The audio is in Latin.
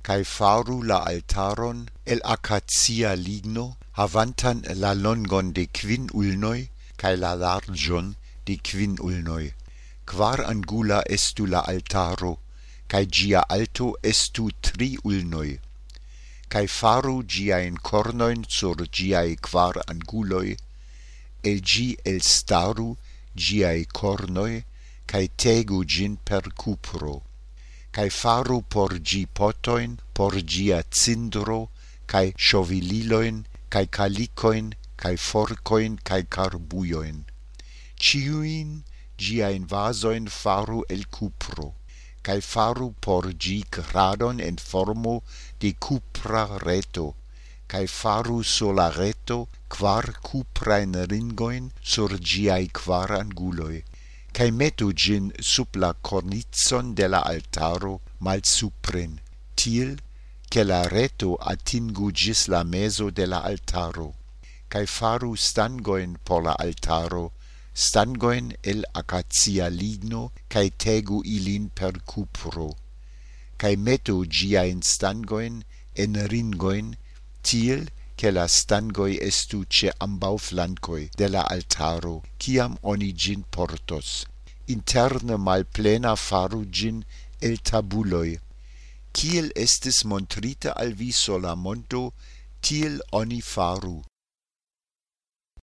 cae faru la altaron el acacia ligno, havantan la longon de 5 ulnoi, cae la largion de 5 ulnoi. 4 angula estu la altaro, cae gia alto estu 3 ulnoi. Cae faru giaen cornoin sur giae 4 anguloi, el gi elstaru giae cornoi, cae tegu gin per cupro. Cae faru por gi potoin, por gia cindro, cae shovililoin, cae calicoin, cae forcoin, cae carbuioin. Ciuin giaen vasoin faru el cupro, cae faru por gi gradon en formo de cupra reto, cae faru sur la reto 4 cuprain ringoin sur giae 4 anguloi, cae metu gin sub la cornicon de la altaro mal supren, til che la reto atingu gis la meso de la altaro, cae faru stangoin por la altaro, stangoin el acacia ligno, cae tegu ilin per cupro, cae metu giaen stangoin en ringoin, til che la stangoi estu ce ambau flancoi de la altaro, ciam oni gin portos. Interne malplena faru gin el tabuloi. Kiel estis montrita al vi sola monto, tiel oni faru.